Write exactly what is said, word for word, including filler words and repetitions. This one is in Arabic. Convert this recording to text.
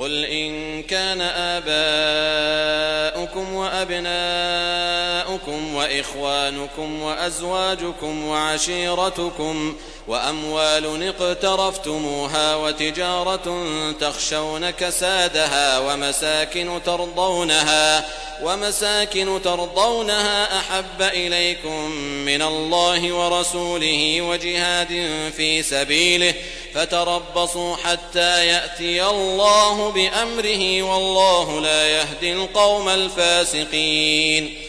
قل إن كان آباؤكم وأبناؤكم وإخوانكم وأزواجكم وعشيرتكم وأموال اقترفتموها وتجارة تخشون كسادها ومساكن ترضونها ومساكن ترضونها أحب إليكم من الله ورسوله وجهاد في سبيله فتربصوا حتى يأتي الله بأمره والله لا يهدي القوم الفاسقين.